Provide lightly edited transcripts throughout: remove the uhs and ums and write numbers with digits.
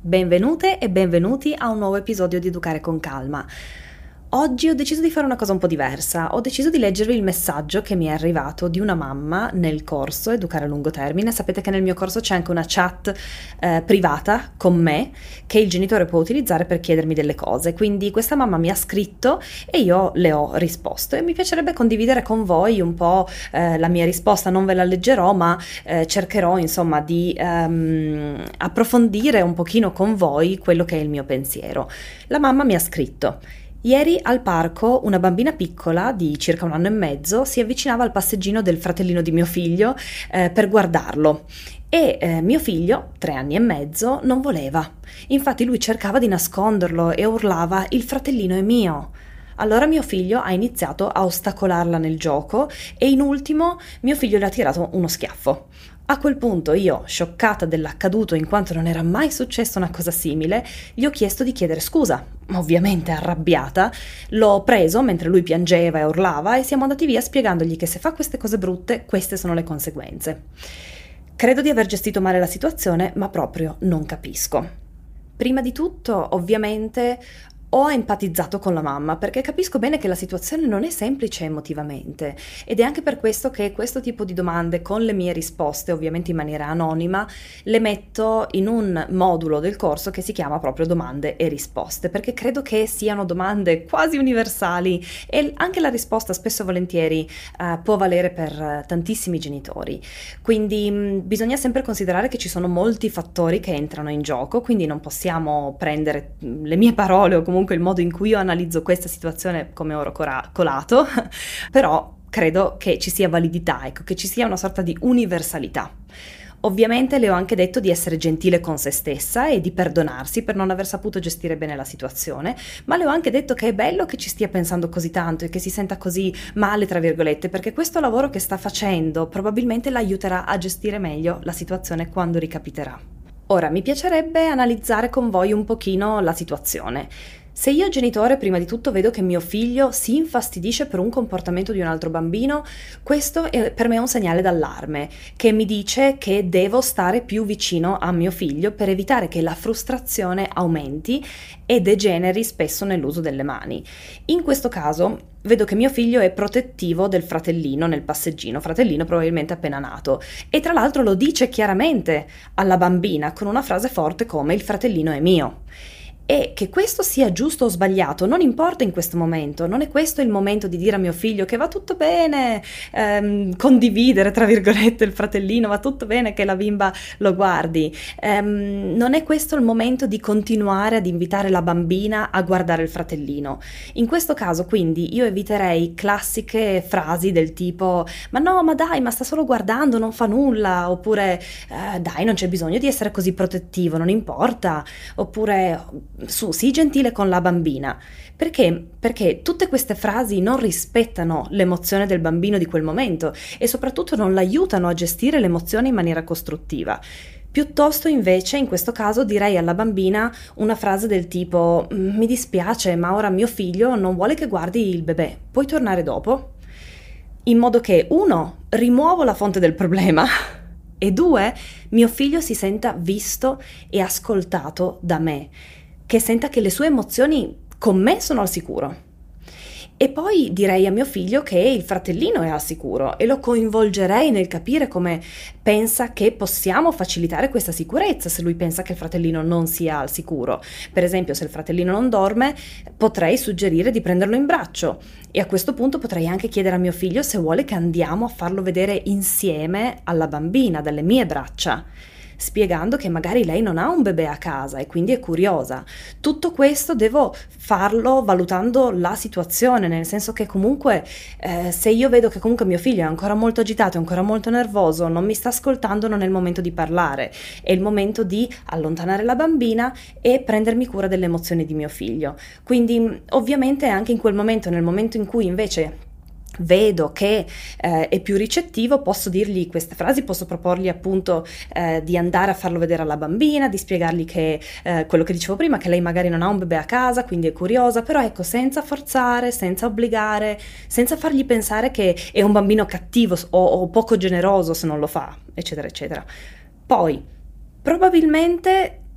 Benvenute e benvenuti a un nuovo episodio di Educare con Calma. Oggi ho deciso di fare una cosa un po' diversa, ho deciso di leggervi il messaggio che mi è arrivato di una mamma nel corso Educare a lungo termine. Sapete che nel mio corso c'è anche una chat privata con me che il genitore può utilizzare per chiedermi delle cose, quindi questa mamma mi ha scritto e io le ho risposto e mi piacerebbe condividere con voi un po' la mia risposta. Non ve la leggerò, ma cercherò insomma di approfondire un pochino con voi quello che è il mio pensiero. La mamma mi ha scritto: ieri al parco una bambina piccola di circa 1 anno e mezzo si avvicinava al passeggino del fratellino di mio figlio per guardarlo e mio figlio, 3 anni e mezzo, non voleva. Infatti lui cercava di nasconderlo e urlava: "Il fratellino è mio!". Allora mio figlio ha iniziato a ostacolarla nel gioco e in ultimo mio figlio le ha tirato uno schiaffo. A quel punto io, scioccata dell'accaduto in quanto non era mai successa una cosa simile, gli ho chiesto di chiedere scusa. Ovviamente arrabbiata, l'ho preso mentre lui piangeva e urlava e siamo andati via spiegandogli che se fa queste cose brutte, queste sono le conseguenze. Credo di aver gestito male la situazione, ma proprio non capisco. Prima di tutto, ovviamente, ho empatizzato con la mamma perché capisco bene che la situazione non è semplice emotivamente ed è anche per questo che questo tipo di domande con le mie risposte, ovviamente in maniera anonima, le metto in un modulo del corso che si chiama proprio domande e risposte, perché credo che siano domande quasi universali e anche la risposta spesso e volentieri può valere per tantissimi genitori. Quindi bisogna sempre considerare che ci sono molti fattori che entrano in gioco, quindi non possiamo prendere le mie parole o comunque il modo in cui io analizzo questa situazione come oro colato, però credo che ci sia validità, ecco, che ci sia una sorta di universalità. Ovviamente le ho anche detto di essere gentile con se stessa e di perdonarsi per non aver saputo gestire bene la situazione, ma le ho anche detto che è bello che ci stia pensando così tanto e che si senta così male, tra virgolette, perché questo lavoro che sta facendo probabilmente l'aiuterà a gestire meglio la situazione quando ricapiterà. Ora, mi piacerebbe analizzare con voi un pochino la situazione. Se io genitore prima di tutto vedo che mio figlio si infastidisce per un comportamento di un altro bambino, questo è per me un segnale d'allarme che mi dice che devo stare più vicino a mio figlio per evitare che la frustrazione aumenti e degeneri spesso nell'uso delle mani. In questo caso vedo che mio figlio è protettivo del fratellino nel passeggino, fratellino probabilmente appena nato, e tra l'altro lo dice chiaramente alla bambina con una frase forte come "il fratellino è mio". E che questo sia giusto o sbagliato non importa in questo momento, non è questo il momento di dire a mio figlio che va tutto bene, condividere tra virgolette il fratellino, va tutto bene che la bimba lo guardi, non è questo il momento di continuare ad invitare la bambina a guardare il fratellino. In questo caso quindi io eviterei classiche frasi del tipo "ma no, ma dai, ma sta solo guardando, non fa nulla", oppure "dai, non c'è bisogno di essere così protettivo, non importa", oppure "su, sii gentile con la bambina". Perché? Perché tutte queste frasi non rispettano l'emozione del bambino di quel momento e soprattutto non l'aiutano a gestire l'emozione in maniera costruttiva. Piuttosto invece in questo caso direi alla bambina una frase del tipo "mi dispiace, ma ora mio figlio non vuole che guardi il bebè, puoi tornare dopo?". In modo che 1. rimuovo la fonte del problema e 2. mio figlio si senta visto e ascoltato da me, che senta che le sue emozioni con me sono al sicuro. E poi direi a mio figlio che il fratellino è al sicuro e lo coinvolgerei nel capire come pensa che possiamo facilitare questa sicurezza se lui pensa che il fratellino non sia al sicuro. Per esempio, se il fratellino non dorme, potrei suggerire di prenderlo in braccio e a questo punto potrei anche chiedere a mio figlio se vuole che andiamo a farlo vedere insieme alla bambina dalle mie braccia, spiegando che magari lei non ha un bebè a casa e quindi è curiosa. Tutto questo devo farlo valutando la situazione, nel senso che comunque se io vedo che comunque mio figlio è ancora molto agitato, è ancora molto nervoso, non mi sta ascoltando, non è il momento di parlare, è il momento di allontanare la bambina e prendermi cura delle emozioni di mio figlio. Quindi ovviamente anche in quel momento, nel momento in cui invece vedo che è più ricettivo, posso dirgli queste frasi, posso proporgli appunto di andare a farlo vedere alla bambina, di spiegargli che quello che dicevo prima, che lei magari non ha un bebè a casa, quindi è curiosa, però ecco, senza forzare, senza obbligare, senza fargli pensare che è un bambino cattivo o poco generoso se non lo fa, eccetera eccetera. Poi probabilmente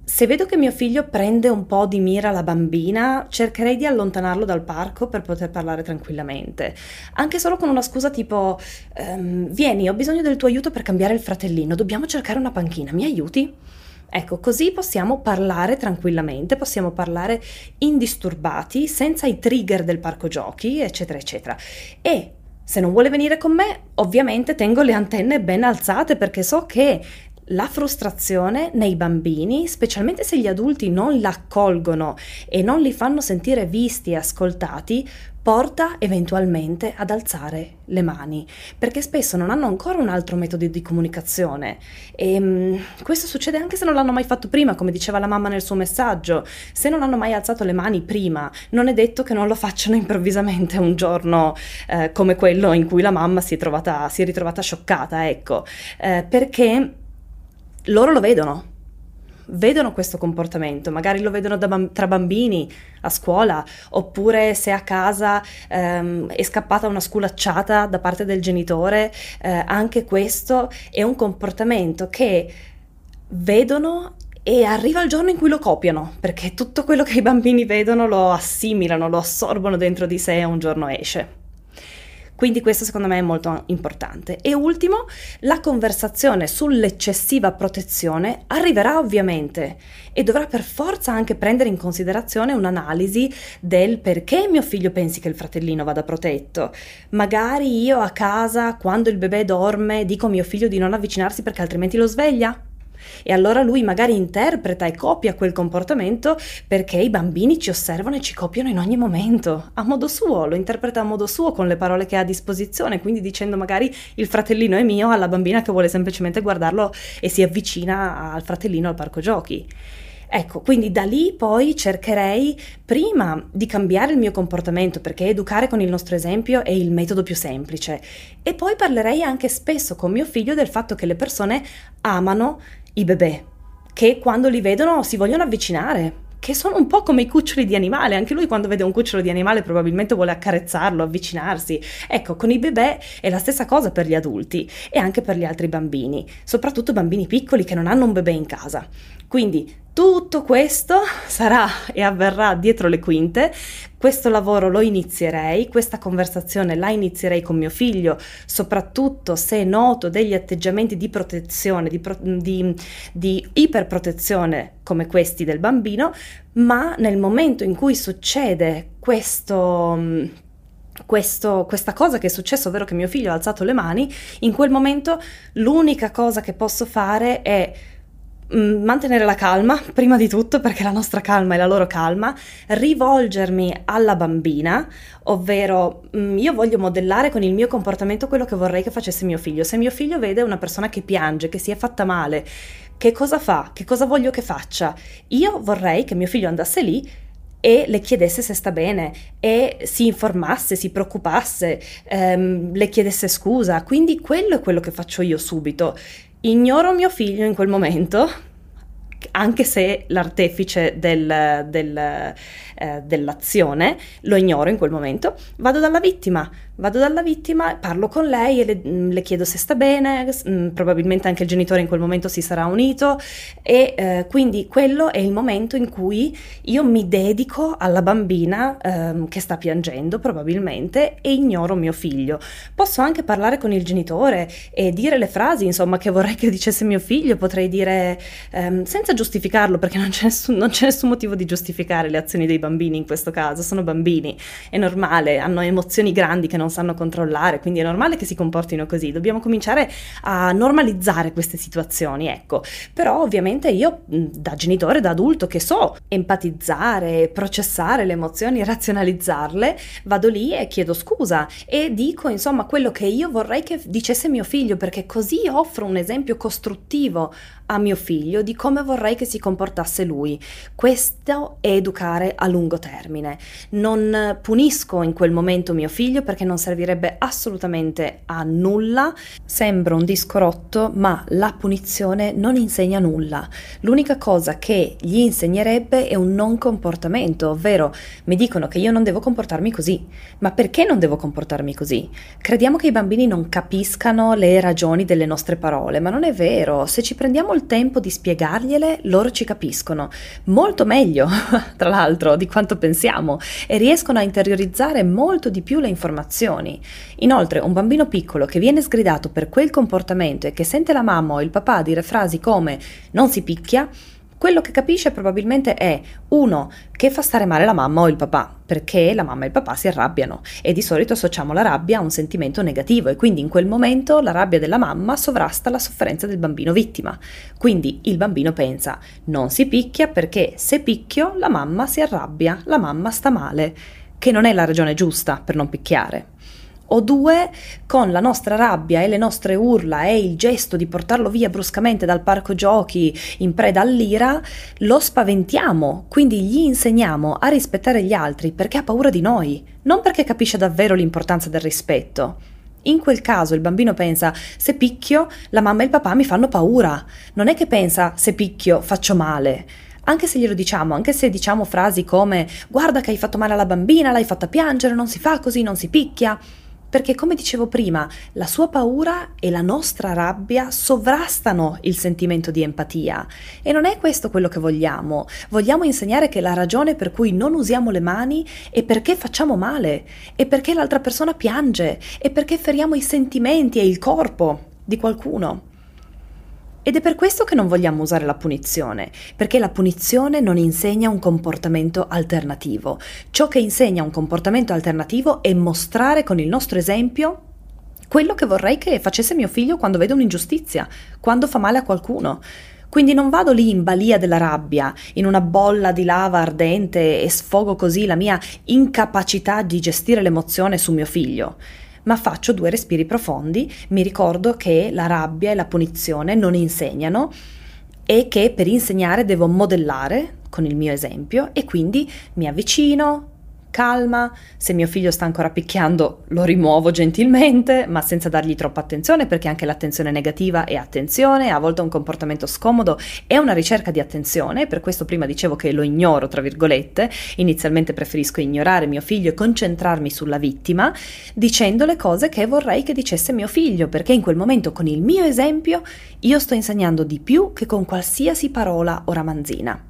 Se vedo che mio figlio prende un po' di mira la bambina, cercherei di allontanarlo dal parco per poter parlare tranquillamente. Anche solo con una scusa tipo, vieni, ho bisogno del tuo aiuto per cambiare il fratellino, dobbiamo cercare una panchina, mi aiuti? Ecco, così possiamo parlare tranquillamente, possiamo parlare indisturbati, senza i trigger del parco giochi, eccetera, eccetera. E se non vuole venire con me, ovviamente tengo le antenne ben alzate perché so che la frustrazione nei bambini, specialmente se gli adulti non la accolgono e non li fanno sentire visti e ascoltati, porta eventualmente ad alzare le mani, perché spesso non hanno ancora un altro metodo di comunicazione e questo succede anche se non l'hanno mai fatto prima, come diceva la mamma nel suo messaggio. Se non hanno mai alzato le mani prima, non è detto che non lo facciano improvvisamente un giorno come quello in cui la mamma si è ritrovata scioccata, ecco, perché loro lo vedono questo comportamento, magari lo vedono tra bambini a scuola, oppure se a casa è scappata una sculacciata da parte del genitore, anche questo è un comportamento che vedono e arriva il giorno in cui lo copiano, perché tutto quello che i bambini vedono lo assimilano, lo assorbono dentro di sé e un giorno esce. Quindi questo secondo me è molto importante. E ultimo, la conversazione sull'eccessiva protezione arriverà ovviamente e dovrà per forza anche prendere in considerazione un'analisi del perché mio figlio pensi che il fratellino vada protetto. Magari io a casa, quando il bebè dorme, dico a mio figlio di non avvicinarsi perché altrimenti lo sveglia. E allora lui magari interpreta e copia quel comportamento perché i bambini ci osservano e ci copiano in ogni momento, a modo suo, lo interpreta a modo suo con le parole che ha a disposizione, quindi dicendo magari il fratellino è mio alla bambina che vuole semplicemente guardarlo e si avvicina al fratellino al parco giochi. Ecco, quindi da lì poi cercherei prima di cambiare il mio comportamento, perché educare con il nostro esempio è il metodo più semplice, e poi parlerei anche spesso con mio figlio del fatto che le persone amano i bebè, che quando li vedono si vogliono avvicinare, che sono un po' come i cuccioli di animale. Anche lui quando vede un cucciolo di animale probabilmente vuole accarezzarlo, avvicinarsi. Ecco, con i bebè è la stessa cosa per gli adulti e anche per gli altri bambini, soprattutto bambini piccoli che non hanno un bebè in casa. Quindi tutto questo sarà e avverrà dietro le quinte. Questo lavoro lo inizierei, questa conversazione la inizierei con mio figlio, soprattutto se noto degli atteggiamenti di protezione, di iperprotezione come questi del bambino, ma nel momento in cui succede questa cosa che è successa, ovvero che mio figlio ha alzato le mani, in quel momento l'unica cosa che posso fare è mantenere la calma, prima di tutto, perché la nostra calma è la loro calma, rivolgermi alla bambina, ovvero io voglio modellare con il mio comportamento quello che vorrei che facesse mio figlio. Se mio figlio vede una persona che piange, che si è fatta male, che cosa fa? Che cosa voglio che faccia? Io vorrei che mio figlio andasse lì e le chiedesse se sta bene e si informasse, si preoccupasse, le chiedesse scusa. Quindi quello è quello che faccio io subito. Ignoro mio figlio in quel momento, anche se l'artefice dell'azione lo ignoro in quel momento, vado dalla vittima, parlo con lei e le chiedo se sta bene, probabilmente anche il genitore in quel momento si sarà unito e quindi quello è il momento in cui io mi dedico alla bambina che sta piangendo probabilmente e ignoro mio figlio. Posso anche parlare con il genitore e dire le frasi, insomma, che vorrei che dicesse mio figlio. Potrei dire senza giustificarlo, perché non c'è nessun motivo di giustificare le azioni dei bambini in questo caso, sono bambini, è normale, hanno emozioni grandi che non sanno controllare, quindi è normale che si comportino così. Dobbiamo cominciare a normalizzare queste situazioni, ecco. Però ovviamente io da genitore, da adulto che so empatizzare, processare le emozioni, razionalizzarle, vado lì e chiedo scusa e dico insomma quello che io vorrei che dicesse mio figlio, perché così offro un esempio costruttivo a mio figlio di come vorrei che si comportasse lui. Questo è educare a lungo termine. Non punisco in quel momento mio figlio perché non non servirebbe assolutamente a nulla. Sembra un disco rotto, ma la punizione non insegna nulla. L'unica cosa che gli insegnerebbe è un non comportamento, ovvero mi dicono che io non devo comportarmi così. Ma perché non devo comportarmi così? Crediamo che i bambini non capiscano le ragioni delle nostre parole, ma non è vero. Se ci prendiamo il tempo di spiegargliele, loro ci capiscono molto meglio, tra l'altro, di quanto pensiamo, e riescono a interiorizzare molto di più le informazioni. Inoltre, un bambino piccolo che viene sgridato per quel comportamento e che sente la mamma o il papà dire frasi come "non si picchia", quello che capisce probabilmente è, uno, che fa stare male la mamma o il papà, perché la mamma e il papà si arrabbiano e di solito associamo la rabbia a un sentimento negativo e quindi in quel momento la rabbia della mamma sovrasta la sofferenza del bambino vittima. Quindi il bambino pensa, non si picchia perché se picchio la mamma si arrabbia, la mamma sta male, che non è la ragione giusta per non picchiare. O due, con la nostra rabbia e le nostre urla e il gesto di portarlo via bruscamente dal parco giochi in preda all'ira, lo spaventiamo, quindi gli insegniamo a rispettare gli altri perché ha paura di noi, non perché capisce davvero l'importanza del rispetto. In quel caso il bambino pensa, se picchio la mamma e il papà mi fanno paura, non è che pensa, se picchio faccio male. Anche se glielo diciamo, anche se diciamo frasi come guarda che hai fatto male alla bambina, l'hai fatta piangere, non si fa così, non si picchia. Perché, come dicevo prima, la sua paura e la nostra rabbia sovrastano il sentimento di empatia. E non è questo quello che vogliamo. Vogliamo insegnare che la ragione per cui non usiamo le mani è perché facciamo male, è perché l'altra persona piange, è perché feriamo i sentimenti e il corpo di qualcuno. Ed è per questo che non vogliamo usare la punizione, perché la punizione non insegna un comportamento alternativo. Ciò che insegna un comportamento alternativo è mostrare con il nostro esempio quello che vorrei che facesse mio figlio quando vede un'ingiustizia, quando fa male a qualcuno. Quindi non vado lì in balia della rabbia, in una bolla di lava ardente e sfogo così la mia incapacità di gestire l'emozione su mio figlio. Ma faccio 2 respiri profondi, mi ricordo che la rabbia e la punizione non insegnano e che per insegnare devo modellare con il mio esempio e quindi mi avvicino, calma, se mio figlio sta ancora picchiando lo rimuovo gentilmente, ma senza dargli troppa attenzione perché anche l'attenzione negativa è attenzione, a volte un comportamento scomodo è una ricerca di attenzione, per questo prima dicevo che lo ignoro tra virgolette, inizialmente preferisco ignorare mio figlio e concentrarmi sulla vittima, dicendo le cose che vorrei che dicesse mio figlio, perché in quel momento con il mio esempio io sto insegnando di più che con qualsiasi parola o ramanzina.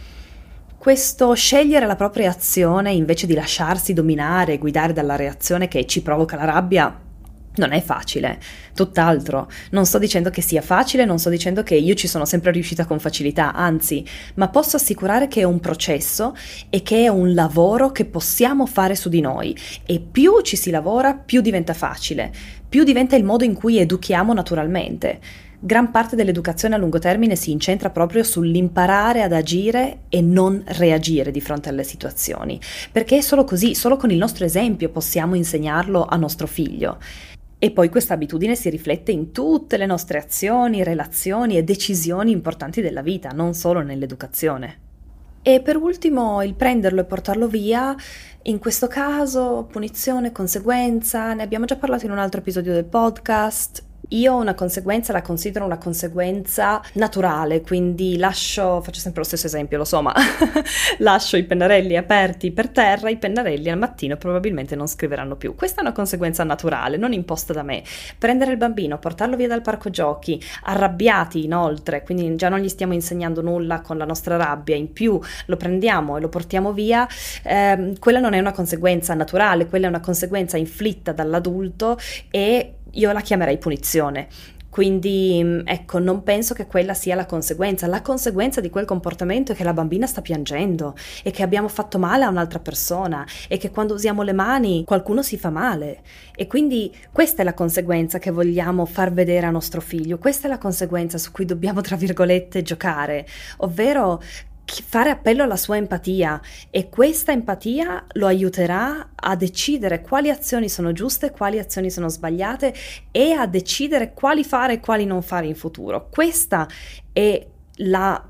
Questo scegliere la propria azione invece di lasciarsi dominare e guidare dalla reazione che ci provoca la rabbia non è facile, tutt'altro. Non sto dicendo che sia facile, non sto dicendo che io ci sono sempre riuscita con facilità, anzi, ma posso assicurare che è un processo e che è un lavoro che possiamo fare su di noi e più ci si lavora, più diventa facile, più diventa il modo in cui educhiamo naturalmente. Gran parte dell'educazione a lungo termine si incentra proprio sull'imparare ad agire e non reagire di fronte alle situazioni, perché è solo così, solo con il nostro esempio possiamo insegnarlo a nostro figlio. E poi questa abitudine si riflette in tutte le nostre azioni, relazioni e decisioni importanti della vita, non solo nell'educazione. E per ultimo il prenderlo e portarlo via, in questo caso punizione, conseguenza, ne abbiamo già parlato in un altro episodio del podcast. Io una conseguenza la considero una conseguenza naturale, quindi faccio sempre lo stesso esempio, lo so, ma lascio i pennarelli aperti per terra, i pennarelli al mattino probabilmente non scriveranno più. Questa è una conseguenza naturale, non imposta da me. Prendere il bambino, portarlo via dal parco giochi, arrabbiati inoltre, quindi già non gli stiamo insegnando nulla con la nostra rabbia, in più lo prendiamo e lo portiamo via, quella non è una conseguenza naturale, quella è una conseguenza inflitta dall'adulto e io la chiamerei punizione. Quindi ecco, non penso che quella sia la conseguenza. La conseguenza di quel comportamento è che la bambina sta piangendo e che abbiamo fatto male a un'altra persona e che quando usiamo le mani qualcuno si fa male. E quindi questa è la conseguenza che vogliamo far vedere a nostro figlio. Questa è la conseguenza su cui dobbiamo, tra virgolette, giocare, ovvero fare appello alla sua empatia, e questa empatia lo aiuterà a decidere quali azioni sono giuste, quali azioni sono sbagliate e a decidere quali fare e quali non fare in futuro. Questa è la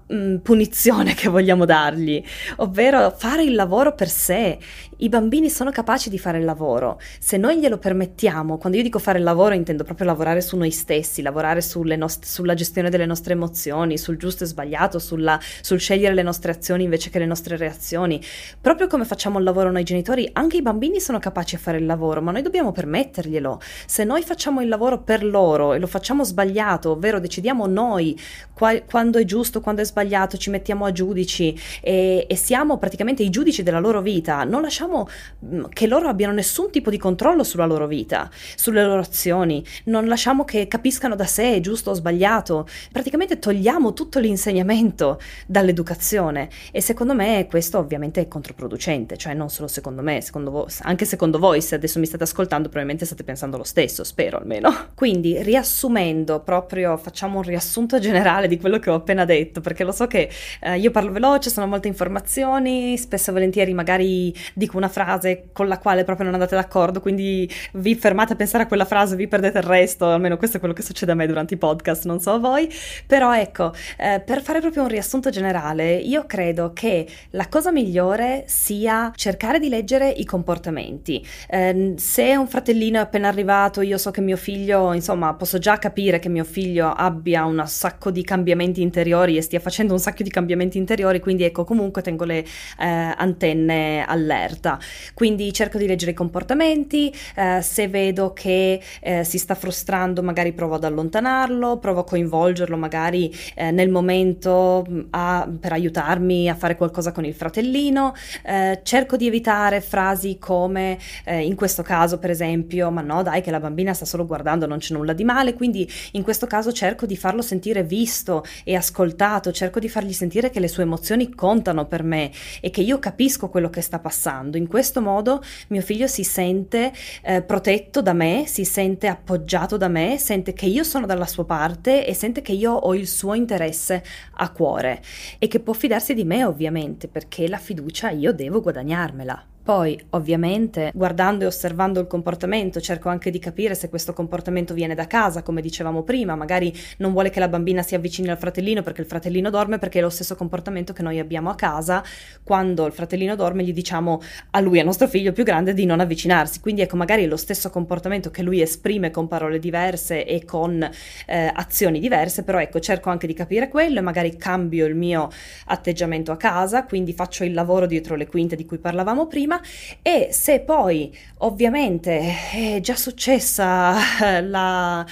punizione che vogliamo dargli, ovvero fare il lavoro per sé. I bambini sono capaci di fare il lavoro, se noi glielo permettiamo. Quando io dico fare il lavoro intendo proprio lavorare su noi stessi, lavorare sulla gestione delle nostre emozioni, sul giusto e sbagliato, sul scegliere le nostre azioni invece che le nostre reazioni. Proprio come facciamo il lavoro noi genitori, anche i bambini sono capaci a fare il lavoro, ma noi dobbiamo permetterglielo. Se noi facciamo il lavoro per loro e lo facciamo sbagliato, ovvero decidiamo noi quando è giusto, quando è sbagliato, ci mettiamo a giudici e siamo praticamente i giudici della loro vita, non lasciamo che loro abbiano nessun tipo di controllo sulla loro vita, sulle loro azioni, non lasciamo che capiscano da sé giusto o sbagliato, praticamente togliamo tutto l'insegnamento dall'educazione e secondo me questo ovviamente è controproducente, cioè non solo secondo me, secondo voi, anche secondo voi, se adesso mi state ascoltando probabilmente state pensando lo stesso, spero almeno. Quindi riassumendo, proprio facciamo un riassunto generale di quello che ho appena detto, perché lo so che io parlo veloce, sono molte informazioni, spesso e volentieri magari dico una frase con la quale proprio non andate d'accordo, quindi vi fermate a pensare a quella frase, vi perdete il resto, almeno questo è quello che succede a me durante i podcast, non so a voi, però ecco, per fare proprio un riassunto generale, io credo che la cosa migliore sia cercare di leggere i comportamenti. Se un fratellino è appena arrivato, io so che mio figlio, insomma, posso già capire che mio figlio abbia un sacco di cambiamenti interiori e stia facendo un sacco di cambiamenti interiori, quindi ecco, comunque tengo le antenne allerta. Quindi cerco di leggere i comportamenti, se vedo che si sta frustrando magari provo ad allontanarlo, provo a coinvolgerlo magari nel momento per aiutarmi a fare qualcosa con il fratellino, cerco di evitare frasi come in questo caso per esempio ma no dai che la bambina sta solo guardando, non c'è nulla di male, quindi in questo caso cerco di farlo sentire visto e ascoltato, cerco di fargli sentire che le sue emozioni contano per me e che io capisco quello che sta passando. In questo modo mio figlio si sente protetto da me, si sente appoggiato da me, sente che io sono dalla sua parte e sente che io ho il suo interesse a cuore e che può fidarsi di me ovviamente, perché la fiducia io devo guadagnarmela. Poi, ovviamente, guardando e osservando il comportamento, cerco anche di capire se questo comportamento viene da casa, come dicevamo prima, magari non vuole che la bambina si avvicini al fratellino perché il fratellino dorme, perché è lo stesso comportamento che noi abbiamo a casa, quando il fratellino dorme gli diciamo a lui, a nostro figlio più grande, di non avvicinarsi, quindi ecco, magari è lo stesso comportamento che lui esprime con parole diverse e con azioni diverse, però ecco, cerco anche di capire quello e magari cambio il mio atteggiamento a casa, quindi faccio il lavoro dietro le quinte di cui parlavamo prima. E se poi ovviamente è già successa la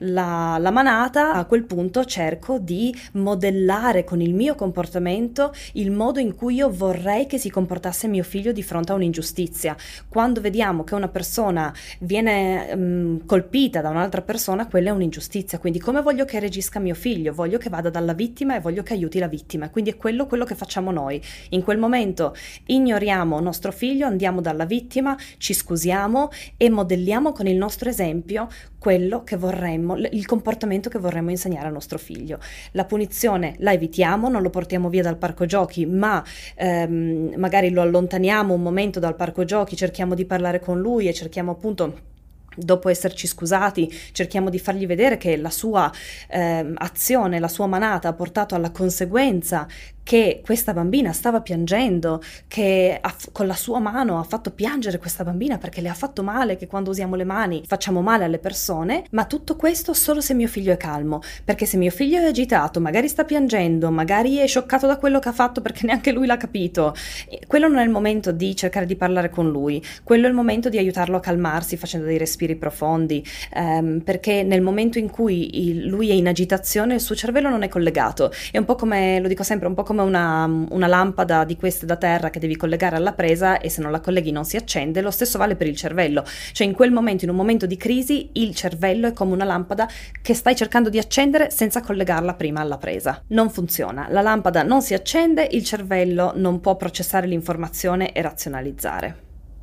manata, a quel punto cerco di modellare con il mio comportamento il modo in cui io vorrei che si comportasse mio figlio di fronte a un'ingiustizia. Quando vediamo che una persona viene colpita da un'altra persona, quella è un'ingiustizia, quindi come voglio che reagisca mio figlio? Voglio che vada dalla vittima e voglio che aiuti la vittima, quindi è quello che facciamo noi. In quel momento ignoriamo nostro figlio, andiamo dalla vittima, ci scusiamo e modelliamo con il nostro esempio quello che vorremmo, il comportamento che vorremmo insegnare al nostro figlio. La punizione la evitiamo, non lo portiamo via dal parco giochi, ma magari lo allontaniamo un momento dal parco giochi, cerchiamo di parlare con lui e cerchiamo appunto, dopo esserci scusati, cerchiamo di fargli vedere che la sua azione, la sua manata ha portato alla conseguenza che questa bambina stava piangendo, che con la sua mano ha fatto piangere questa bambina perché le ha fatto male, che quando usiamo le mani facciamo male alle persone, ma tutto questo solo se mio figlio è calmo, perché se mio figlio è agitato, magari sta piangendo, magari è scioccato da quello che ha fatto perché neanche lui l'ha capito, quello non è il momento di cercare di parlare con lui, quello è il momento di aiutarlo a calmarsi facendo dei respiri profondi, perché nel momento in cui lui è in agitazione il suo cervello non è collegato, è un po' come, lo dico sempre, un po' come una lampada di queste da terra che devi collegare alla presa e se non la colleghi non si accende. Lo stesso vale per il cervello, cioè in quel momento, in un momento di crisi, il cervello è come una lampada che stai cercando di accendere senza collegarla prima alla presa. Non funziona, la lampada non si accende, il cervello non può processare l'informazione e razionalizzare.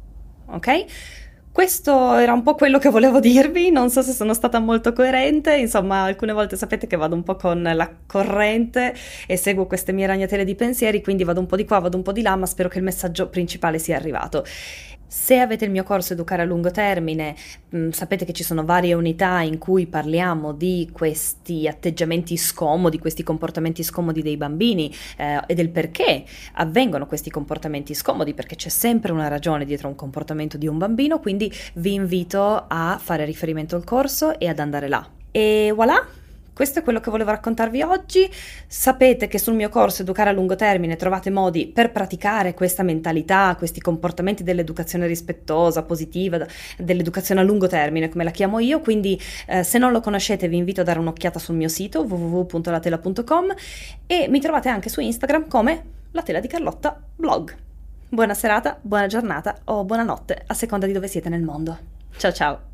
Ok? Questo era un po' quello che volevo dirvi, non so se sono stata molto coerente, insomma alcune volte sapete che vado un po' con la corrente e seguo queste mie ragnatele di pensieri, quindi vado un po' di qua, vado un po' di là, ma spero che il messaggio principale sia arrivato. Se avete il mio corso Educare a lungo termine, sapete che ci sono varie unità in cui parliamo di questi atteggiamenti scomodi, questi comportamenti scomodi dei bambini, e del perché avvengono questi comportamenti scomodi, perché c'è sempre una ragione dietro un comportamento di un bambino, quindi vi invito a fare riferimento al corso e ad andare là. E voilà! Questo è quello che volevo raccontarvi oggi. Sapete che sul mio corso Educare a lungo termine trovate modi per praticare questa mentalità, questi comportamenti dell'educazione rispettosa, positiva, dell'educazione a lungo termine, come la chiamo io. Quindi se non lo conoscete vi invito a dare un'occhiata sul mio sito www.latela.com e mi trovate anche su Instagram come La Tela di Carlotta blog. Buona serata, buona giornata o buonanotte a seconda di dove siete nel mondo. Ciao ciao!